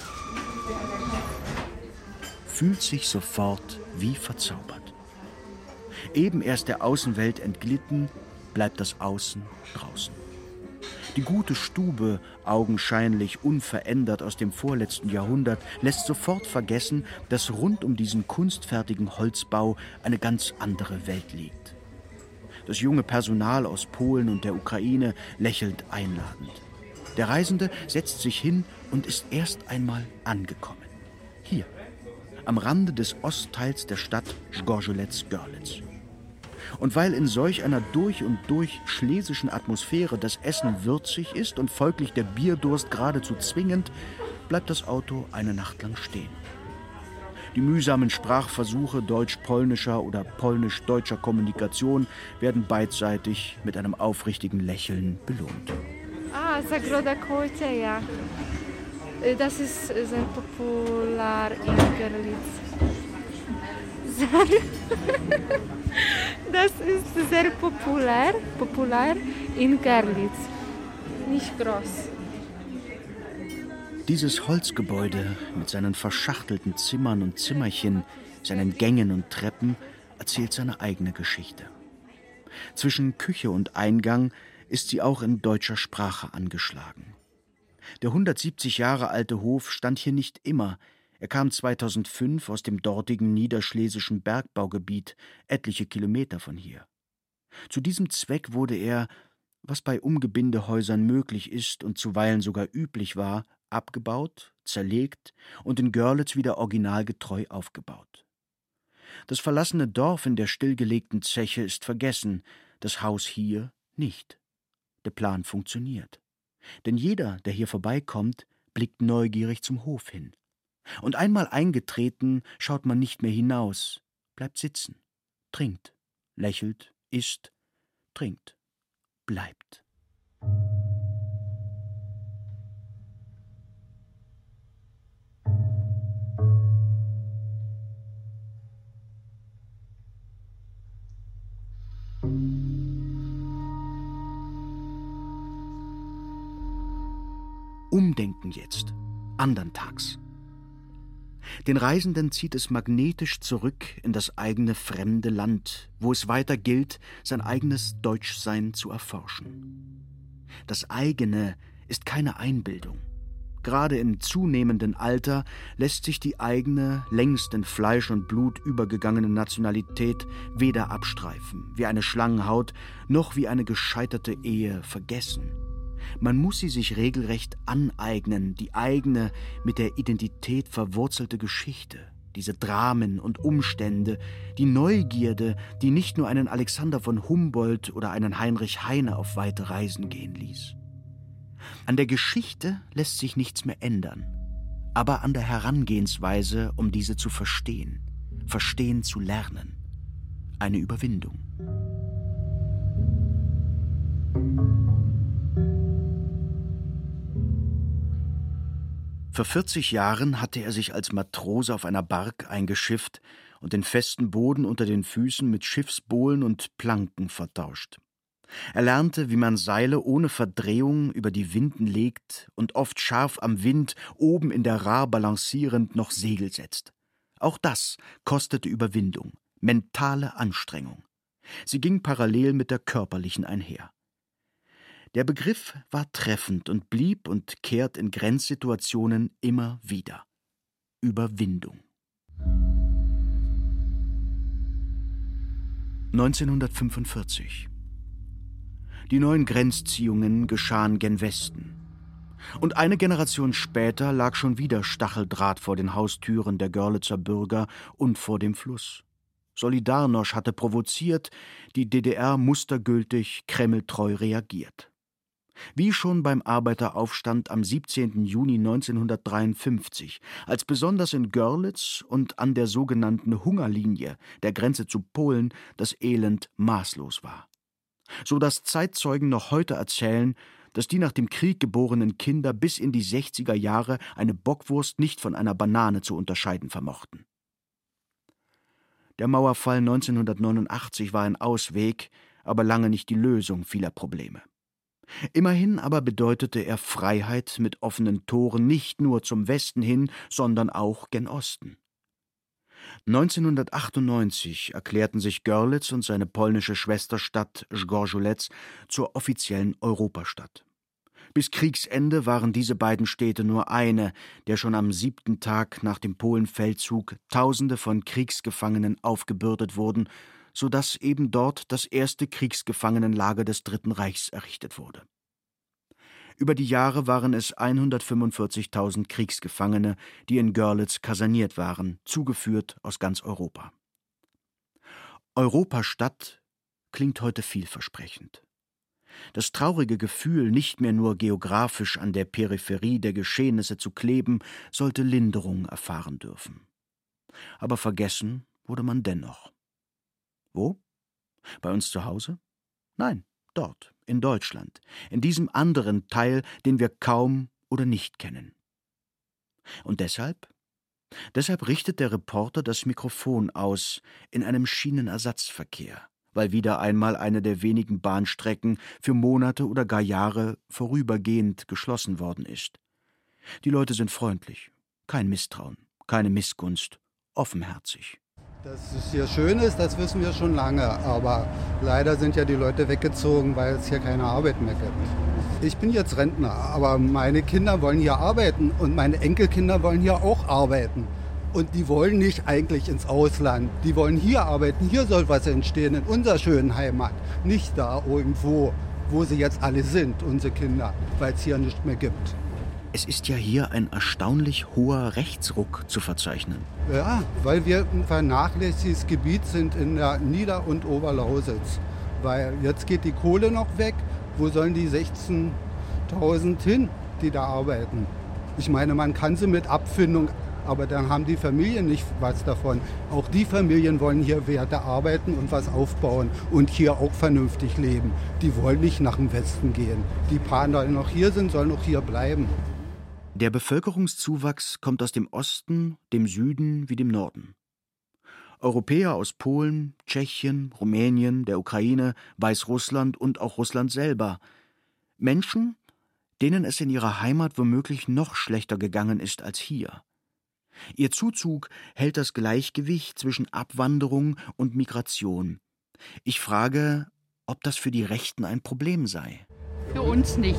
fühlt sich sofort wie verzaubert. Eben erst der Außenwelt entglitten, bleibt das Außen draußen. Die gute Stube, augenscheinlich unverändert aus dem vorletzten Jahrhundert, lässt sofort vergessen, dass rund um diesen kunstfertigen Holzbau eine ganz andere Welt liegt. Das junge Personal aus Polen und der Ukraine lächelt einladend. Der Reisende setzt sich hin und ist erst einmal angekommen. Hier, am Rande des Ostteils der Stadt Zgorzelec-Görlitz. Und weil in solch einer durch und durch schlesischen Atmosphäre das Essen würzig ist und folglich der Bierdurst geradezu zwingend, bleibt das Auto eine Nacht lang stehen. Die mühsamen Sprachversuche deutsch-polnischer oder polnisch-deutscher Kommunikation werden beidseitig mit einem aufrichtigen Lächeln belohnt. Ah, Zagroda Kołczeja. Das ist sehr populär in Görlitz. Das ist sehr populär, populär in Görlitz. Nicht groß. Dieses Holzgebäude mit seinen verschachtelten Zimmern und Zimmerchen, seinen Gängen und Treppen erzählt seine eigene Geschichte. Zwischen Küche und Eingang ist sie auch in deutscher Sprache angeschlagen. Der hundertsiebzig Jahre alte Hof stand hier nicht immer. Er kam zweitausendfünf aus dem dortigen niederschlesischen Bergbaugebiet, etliche Kilometer von hier. Zu diesem Zweck wurde er, was bei Umgebindehäusern möglich ist und zuweilen sogar üblich war, abgebaut, zerlegt und in Görlitz wieder originalgetreu aufgebaut. Das verlassene Dorf in der stillgelegten Zeche ist vergessen, das Haus hier nicht. Der Plan funktioniert. Denn jeder, der hier vorbeikommt, blickt neugierig zum Hof hin. Und einmal eingetreten, schaut man nicht mehr hinaus, bleibt sitzen, trinkt, lächelt, isst, trinkt, bleibt. Umdenken jetzt, andern Tags. Den Reisenden zieht es magnetisch zurück in das eigene fremde Land, wo es weiter gilt, sein eigenes Deutschsein zu erforschen. Das eigene ist keine Einbildung. Gerade im zunehmenden Alter lässt sich die eigene, längst in Fleisch und Blut übergegangene Nationalität weder abstreifen, wie eine Schlangenhaut, noch wie eine gescheiterte Ehe vergessen. Man muss sie sich regelrecht aneignen, die eigene, mit der Identität verwurzelte Geschichte, diese Dramen und Umstände, die Neugierde, die nicht nur einen Alexander von Humboldt oder einen Heinrich Heine auf weite Reisen gehen ließ. An der Geschichte lässt sich nichts mehr ändern, aber an der Herangehensweise, um diese zu verstehen, verstehen zu lernen. Eine Überwindung. Vor vierzig Jahren hatte er sich als Matrose auf einer Bark eingeschifft und den festen Boden unter den Füßen mit Schiffsbohlen und Planken vertauscht. Er lernte, wie man Seile ohne Verdrehung über die Winden legt und oft scharf am Wind, oben in der Rar balancierend, noch Segel setzt. Auch das kostete Überwindung, mentale Anstrengung. Sie ging parallel mit der körperlichen einher. Der Begriff war treffend und blieb und kehrt in Grenzsituationen immer wieder. Überwindung. neunzehnhundertfünfundvierzig. Die neuen Grenzziehungen geschahen gen Westen. Und eine Generation später lag schon wieder Stacheldraht vor den Haustüren der Görlitzer Bürger und vor dem Fluss. Solidarność hatte provoziert, die D D R mustergültig, kremltreu reagiert. Wie schon beim Arbeiteraufstand am siebzehnten Juni neunzehnhundertdreiundfünfzig, als besonders in Görlitz und an der sogenannten Hungerlinie, der Grenze zu Polen, das Elend maßlos war. So dass Zeitzeugen noch heute erzählen, dass die nach dem Krieg geborenen Kinder bis in die sechziger Jahre eine Bockwurst nicht von einer Banane zu unterscheiden vermochten. Der Mauerfall neunzehnhundertneunundachtzig war ein Ausweg, aber lange nicht die Lösung vieler Probleme. Immerhin aber bedeutete er Freiheit mit offenen Toren nicht nur zum Westen hin, sondern auch gen Osten. neunzehnhundertachtundneunzig erklärten sich Görlitz und seine polnische Schwesterstadt Zgorzelec zur offiziellen Europastadt. Bis Kriegsende waren diese beiden Städte nur eine, der schon am siebten Tag nach dem Polenfeldzug Tausende von Kriegsgefangenen aufgebürdet wurden, sodass eben dort das erste Kriegsgefangenenlager des Dritten Reichs errichtet wurde. Über die Jahre waren es hundertfünfundvierzigtausend Kriegsgefangene, die in Görlitz kaserniert waren, zugeführt aus ganz Europa. Europastadt klingt heute vielversprechend. Das traurige Gefühl, nicht mehr nur geografisch an der Peripherie der Geschehnisse zu kleben, sollte Linderung erfahren dürfen. Aber vergessen wurde man dennoch. Wo? Bei uns zu Hause? Nein, dort, in Deutschland, in diesem anderen Teil, den wir kaum oder nicht kennen. Und deshalb? Deshalb richtet der Reporter das Mikrofon aus in einem Schienenersatzverkehr, weil wieder einmal eine der wenigen Bahnstrecken für Monate oder gar Jahre vorübergehend geschlossen worden ist. Die Leute sind freundlich, kein Misstrauen, keine Missgunst, offenherzig. Dass es hier schön ist, das wissen wir schon lange, aber leider sind ja die Leute weggezogen, weil es hier keine Arbeit mehr gibt. Ich bin jetzt Rentner, aber meine Kinder wollen hier arbeiten und meine Enkelkinder wollen hier auch arbeiten. Und die wollen nicht eigentlich ins Ausland, die wollen hier arbeiten, hier soll was entstehen, in unserer schönen Heimat, nicht da irgendwo, wo sie jetzt alle sind, unsere Kinder, weil es hier nichts mehr gibt. Es ist ja hier ein erstaunlich hoher Rechtsruck zu verzeichnen. Ja, weil wir ein vernachlässigtes Gebiet sind in der Nieder- und Oberlausitz. Weil jetzt geht die Kohle noch weg. Wo sollen die sechzehntausend hin, die da arbeiten? Ich meine, man kann sie mit Abfindung, aber dann haben die Familien nicht was davon. Auch die Familien wollen hier weiter arbeiten und was aufbauen und hier auch vernünftig leben. Die wollen nicht nach dem Westen gehen. Die paar, die noch hier sind, sollen auch hier bleiben. Der Bevölkerungszuwachs kommt aus dem Osten, dem Süden wie dem Norden. Europäer aus Polen, Tschechien, Rumänien, der Ukraine, Weißrussland und auch Russland selber. Menschen, denen es in ihrer Heimat womöglich noch schlechter gegangen ist als hier. Ihr Zuzug hält das Gleichgewicht zwischen Abwanderung und Migration. Ich frage, ob das für die Rechten ein Problem sei. Für uns nicht.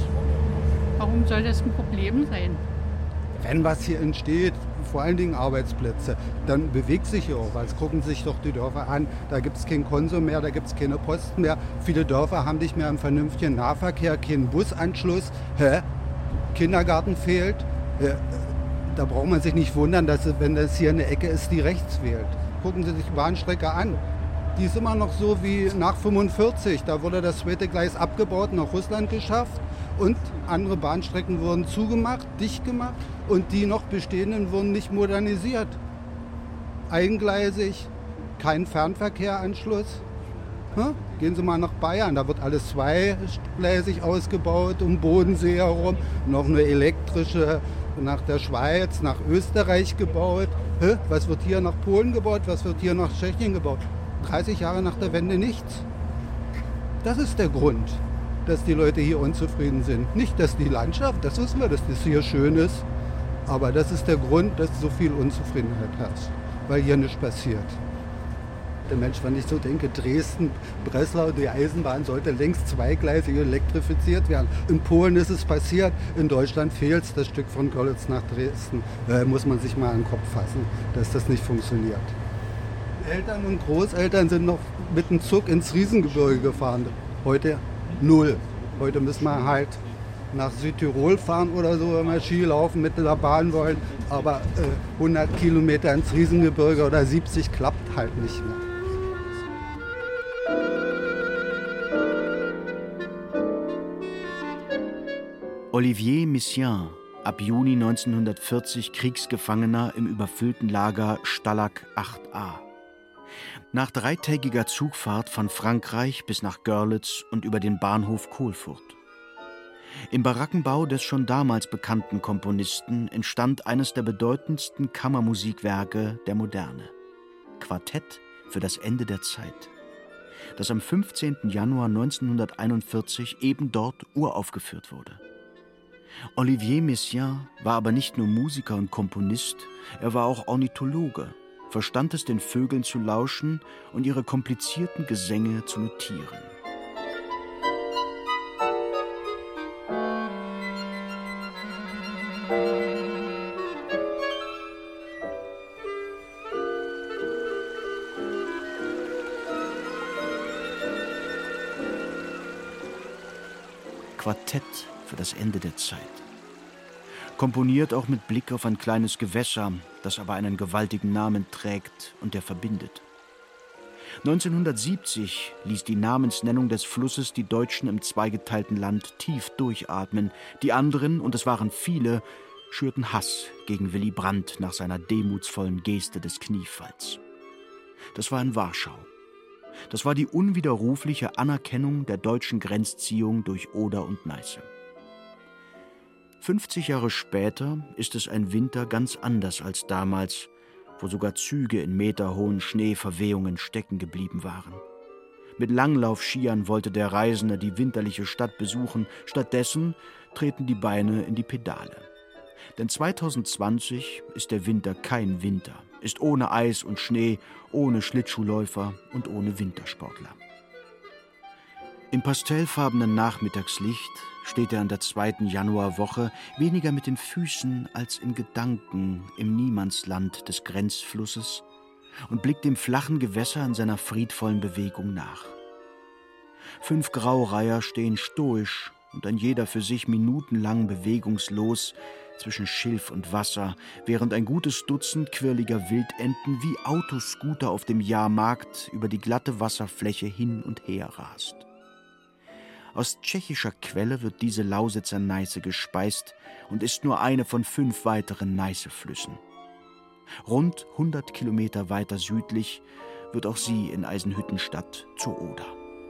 Warum soll das ein Problem sein? Wenn was hier entsteht, vor allen Dingen Arbeitsplätze, dann bewegt sich hier auch was. Gucken sich doch die Dörfer an. Da gibt es keinen Konsum mehr, da gibt es keine Posten mehr. Viele Dörfer haben nicht mehr einen vernünftigen Nahverkehr, keinen Busanschluss. Hä? Kindergarten fehlt. Da braucht man sich nicht wundern, dass, wenn das hier eine Ecke ist, die rechts wählt. Gucken Sie sich die Bahnstrecke an. Die ist immer noch so wie nach fünfundvierzig. Da wurde das zweite Gleis abgebaut, nach Russland geschafft. Und andere Bahnstrecken wurden zugemacht, dicht gemacht. Und die noch bestehenden wurden nicht modernisiert. Eingleisig, kein Fernverkehranschluss. Hm? Gehen Sie mal nach Bayern, da wird alles zweigleisig ausgebaut, um Bodensee herum. Noch eine elektrische nach der Schweiz, nach Österreich gebaut. Hä? Was wird hier nach Polen gebaut, was wird hier nach Tschechien gebaut? dreißig Jahre nach der Wende nichts. Das ist der Grund, dass die Leute hier unzufrieden sind. Nicht, dass die Landschaft, das wissen wir, dass das hier schön ist, aber das ist der Grund, dass so viel Unzufriedenheit herrscht, weil hier nichts passiert. Der Mensch, wenn ich so denke, Dresden, Breslau, die Eisenbahn sollte längst zweigleisig elektrifiziert werden. In Polen ist es passiert, in Deutschland fehlt es, das Stück von Görlitz nach Dresden. Da muss man sich mal an den Kopf fassen, dass das nicht funktioniert. Eltern und Großeltern sind noch mit dem Zug ins Riesengebirge gefahren. Heute null. Heute müssen wir halt nach Südtirol fahren oder so, wenn wir Ski laufen mit der Bahn wollen. Aber äh, hundert Kilometer ins Riesengebirge oder siebzig klappt halt nicht mehr. Olivier Messiaen, ab Juni neunzehnhundertvierzig Kriegsgefangener im überfüllten Lager Stalag acht a. Nach dreitägiger Zugfahrt von Frankreich bis nach Görlitz und über den Bahnhof Kohlfurt. Im Barackenbau des schon damals bekannten Komponisten entstand eines der bedeutendsten Kammermusikwerke der Moderne. Quartett für das Ende der Zeit, das am fünfzehnten Januar neunzehnhunderteinundvierzig eben dort uraufgeführt wurde. Olivier Messiaen war aber nicht nur Musiker und Komponist, er war auch Ornithologe, verstand es, den Vögeln zu lauschen und ihre komplizierten Gesänge zu notieren. Quartett für das Ende der Zeit. Komponiert auch mit Blick auf ein kleines Gewässer, das aber einen gewaltigen Namen trägt und der verbindet. neunzehnhundertsiebzig ließ die Namensnennung des Flusses die Deutschen im zweigeteilten Land tief durchatmen. Die anderen, und es waren viele, schürten Hass gegen Willy Brandt nach seiner demutsvollen Geste des Kniefalls. Das war in Warschau. Das war die unwiderrufliche Anerkennung der deutschen Grenzziehung durch Oder und Neiße. fünfzig Jahre später ist es ein Winter ganz anders als damals, wo sogar Züge in meterhohen Schneeverwehungen stecken geblieben waren. Mit Langlaufskiern wollte der Reisende die winterliche Stadt besuchen, stattdessen treten die Beine in die Pedale. Denn zweitausendzwanzig ist der Winter kein Winter, ist ohne Eis und Schnee, ohne Schlittschuhläufer und ohne Wintersportler. Im pastellfarbenen Nachmittagslicht steht er in der zweiten Januarwoche weniger mit den Füßen als in Gedanken im Niemandsland des Grenzflusses und blickt dem flachen Gewässer in seiner friedvollen Bewegung nach. Fünf Graureiher stehen stoisch und ein jeder für sich minutenlang bewegungslos zwischen Schilf und Wasser, während ein gutes Dutzend quirliger Wildenten wie Autoscooter auf dem Jahrmarkt über die glatte Wasserfläche hin und her rast. Aus tschechischer Quelle wird diese Lausitzer Neiße gespeist und ist nur eine von fünf weiteren Neiße-Flüssen. Rund hundert Kilometer weiter südlich wird auch sie in Eisenhüttenstadt zur Oder.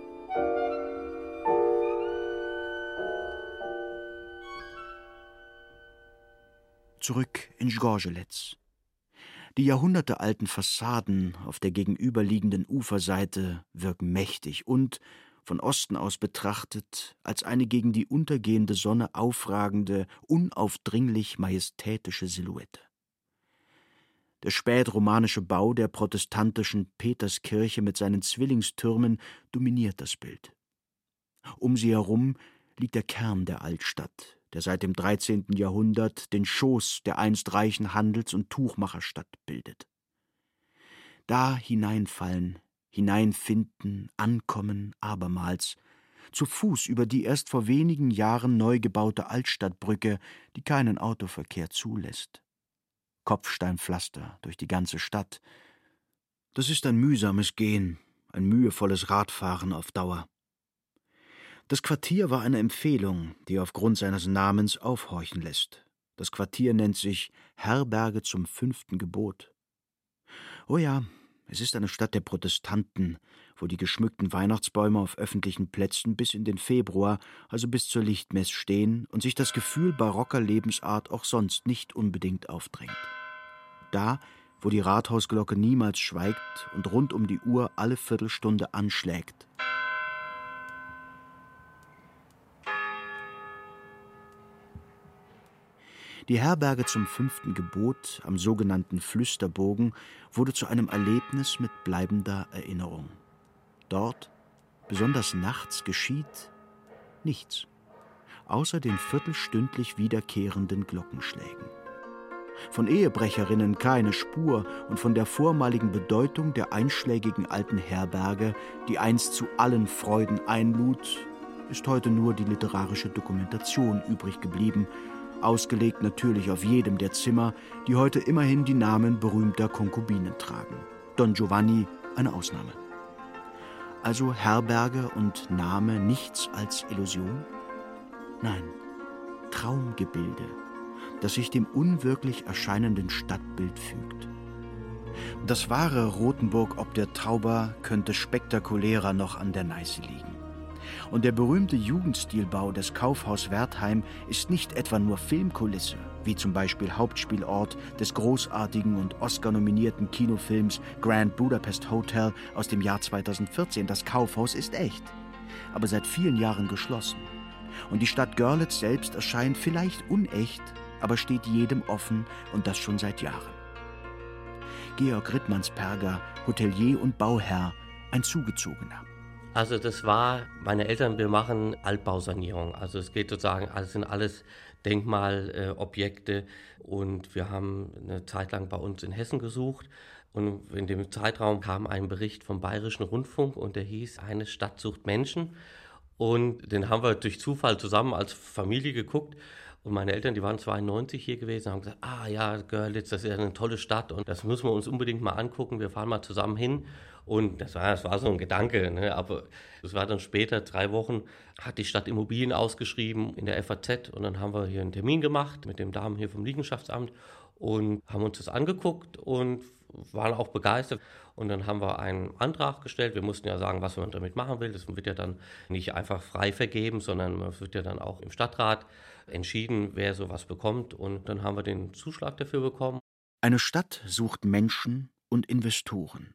Zurück in Gorzelec. Die jahrhundertealten Fassaden auf der gegenüberliegenden Uferseite wirken mächtig und, von Osten aus betrachtet, als eine gegen die untergehende Sonne aufragende, unaufdringlich majestätische Silhouette. Der spätromanische Bau der protestantischen Peterskirche mit seinen Zwillingstürmen dominiert das Bild. Um sie herum liegt der Kern der Altstadt, der seit dem dreizehnten Jahrhundert den Schoß der einst reichen Handels- und Tuchmacherstadt bildet. Da hineinfallen, hineinfinden, ankommen abermals, zu Fuß über die erst vor wenigen Jahren neu gebaute Altstadtbrücke, die keinen Autoverkehr zulässt. Kopfsteinpflaster durch die ganze Stadt. Das ist ein mühsames Gehen, ein mühevolles Radfahren auf Dauer. Das Quartier war eine Empfehlung, die aufgrund seines Namens aufhorchen lässt. Das Quartier nennt sich Herberge zum fünften Gebot. Oh ja, es ist eine Stadt der Protestanten, wo die geschmückten Weihnachtsbäume auf öffentlichen Plätzen bis in den Februar, also bis zur Lichtmess, stehen und sich das Gefühl barocker Lebensart auch sonst nicht unbedingt aufdrängt. Da, wo die Rathausglocke niemals schweigt und rund um die Uhr alle Viertelstunde anschlägt. Die Herberge zum fünften Gebot am sogenannten Flüsterbogen wurde zu einem Erlebnis mit bleibender Erinnerung. Dort, besonders nachts, geschieht nichts, außer den viertelstündlich wiederkehrenden Glockenschlägen. Von Ehebrecherinnen keine Spur und von der vormaligen Bedeutung der einschlägigen alten Herberge, die einst zu allen Freuden einlud, ist heute nur die literarische Dokumentation übrig geblieben, ausgelegt natürlich auf jedem der Zimmer, die heute immerhin die Namen berühmter Konkubinen tragen. Don Giovanni eine Ausnahme. Also Herberge und Name nichts als Illusion? Nein, Traumgebilde, das sich dem unwirklich erscheinenden Stadtbild fügt. Das wahre Rothenburg ob der Tauber könnte spektakulärer noch an der Neiße liegen. Und der berühmte Jugendstilbau des Kaufhaus Wertheim ist nicht etwa nur Filmkulisse, wie zum Beispiel Hauptspielort des großartigen und Oscar-nominierten Kinofilms Grand Budapest Hotel aus dem Jahr zweitausendvierzehn. Das Kaufhaus ist echt, aber seit vielen Jahren geschlossen. Und die Stadt Görlitz selbst erscheint vielleicht unecht, aber steht jedem offen, und das schon seit Jahren. Georg Rittmannsperger, Hotelier und Bauherr, ein Zugezogener. Also das war, meine Eltern, wir machen Altbausanierung. Also es geht sozusagen, das sind alles Denkmalobjekte äh, und wir haben eine Zeit lang bei uns in Hessen gesucht und in dem Zeitraum kam ein Bericht vom Bayerischen Rundfunk und der hieß, eine Stadt sucht Menschen, und den haben wir durch Zufall zusammen als Familie geguckt. Und meine Eltern, die waren zweiundneunzig hier gewesen, haben gesagt, ah ja, Görlitz, das ist ja eine tolle Stadt und das müssen wir uns unbedingt mal angucken, wir fahren mal zusammen hin. Und das war, das war so ein Gedanke, ne? Aber es war dann später, drei Wochen, hat die Stadt Immobilien ausgeschrieben in der F A Z und dann haben wir hier einen Termin gemacht mit dem Damen hier vom Liegenschaftsamt und haben uns das angeguckt und waren auch begeistert. Und dann haben wir einen Antrag gestellt. Wir mussten ja sagen, was man damit machen will. Das wird ja dann nicht einfach frei vergeben, sondern es wird ja dann auch im Stadtrat entschieden, wer sowas bekommt. Und dann haben wir den Zuschlag dafür bekommen. Eine Stadt sucht Menschen und Investoren.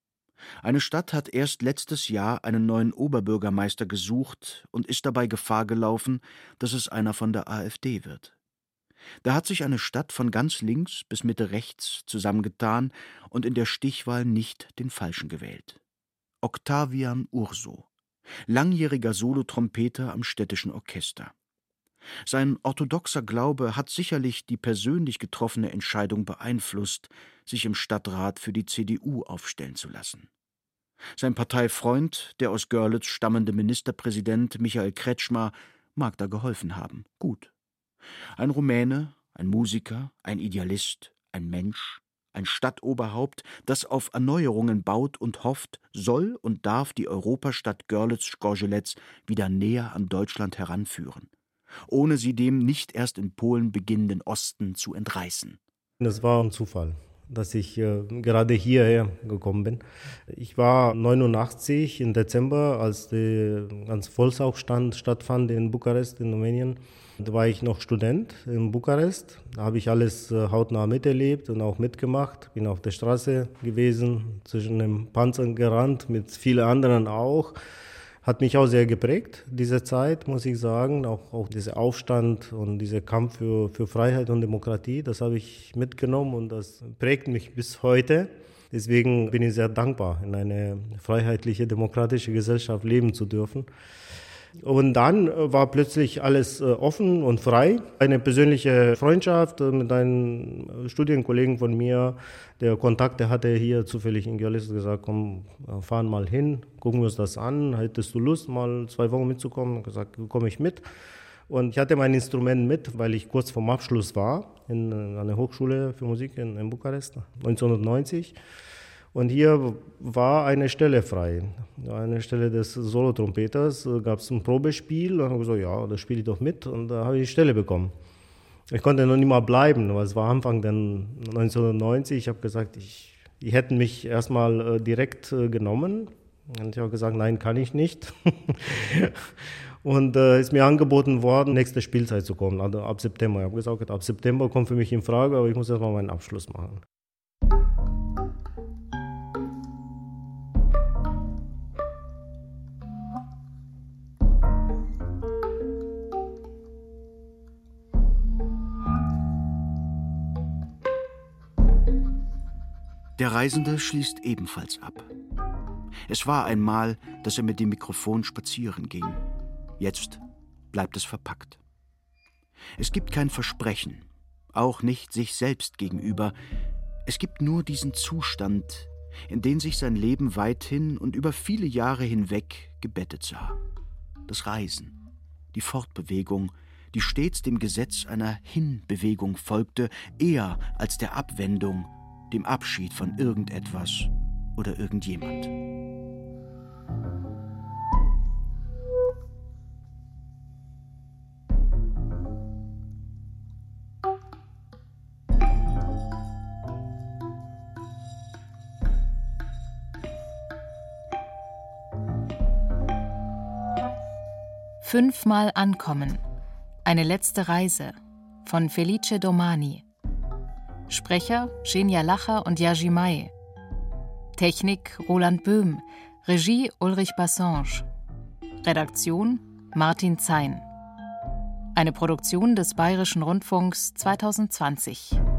Eine Stadt hat erst letztes Jahr einen neuen Oberbürgermeister gesucht und ist dabei Gefahr gelaufen, dass es einer von der AfD wird. Da hat sich eine Stadt von ganz links bis Mitte rechts zusammengetan und in der Stichwahl nicht den Falschen gewählt. Octavian Urso, langjähriger Solotrompeter am Städtischen Orchester. Sein orthodoxer Glaube hat sicherlich die persönlich getroffene Entscheidung beeinflusst, sich im Stadtrat für die C D U aufstellen zu lassen. Sein Parteifreund, der aus Görlitz stammende Ministerpräsident Michael Kretschmer, mag da geholfen haben. Gut. Ein Rumäne, ein Musiker, ein Idealist, ein Mensch, ein Stadtoberhaupt, das auf Erneuerungen baut und hofft, soll und darf die Europastadt Görlitz-Gorzelec wieder näher an Deutschland heranführen, ohne sie dem nicht erst in Polen beginnenden Osten zu entreißen. Das war ein Zufall, dass ich äh, gerade hierher gekommen bin. Ich war neunundachtzig im Dezember, als der ganze Volksaufstand stattfand in Bukarest in Rumänien. Da war ich noch Student in Bukarest. Da habe ich alles äh, hautnah miterlebt und auch mitgemacht. Bin auf der Straße gewesen, zwischen den Panzern gerannt, mit vielen anderen auch. Hat mich auch sehr geprägt, diese Zeit, muss ich sagen. Auch, auch dieser Aufstand und dieser Kampf für, für Freiheit und Demokratie, das habe ich mitgenommen und das prägt mich bis heute. Deswegen bin ich sehr dankbar, in einer freiheitlichen, demokratischen Gesellschaft leben zu dürfen. Und dann war plötzlich alles offen und frei. Eine persönliche Freundschaft mit einem Studienkollegen von mir, der Kontakte hatte hier zufällig in Görlitz, gesagt, komm, fahren mal hin, gucken wir uns das an. Hättest du Lust, mal zwei Wochen mitzukommen? Ich habe gesagt, komme ich mit. Und ich hatte mein Instrument mit, weil ich kurz vorm Abschluss war in einer Hochschule für Musik in, in Bukarest, neunzehnhundertneunzig. Und hier war eine Stelle frei, eine Stelle des Solotrompeters. Gab es ein Probespiel und dann habe ich gesagt, ja, da spiele ich doch mit. Und da habe ich die Stelle bekommen. Ich konnte noch nicht mal bleiben, weil es war Anfang dann neunzehnhundertneunzig. Ich habe gesagt, ich, die hätten mich erstmal direkt genommen. Und ich habe gesagt, nein, kann ich nicht. Und äh, ist mir angeboten worden, nächste Spielzeit zu kommen, also ab September. Ich habe gesagt, ab September kommt für mich in Frage, aber ich muss erstmal meinen Abschluss machen. Der Reisende schließt ebenfalls ab. Es war einmal, dass er mit dem Mikrofon spazieren ging. Jetzt bleibt es verpackt. Es gibt kein Versprechen, auch nicht sich selbst gegenüber. Es gibt nur diesen Zustand, in den sich sein Leben weithin und über viele Jahre hinweg gebettet sah. Das Reisen, die Fortbewegung, die stets dem Gesetz einer Hinbewegung folgte, eher als der Abwendung, dem Abschied von irgendetwas oder irgendjemand. Fünfmal ankommen. Eine letzte Reise von Felice Domani. Sprecher Genia Lacher und Jerzy May. Technik Roland Böhm. Regie Ulrich Bassange. Redaktion Martin Zein. Eine Produktion des Bayerischen Rundfunks zweitausendzwanzig.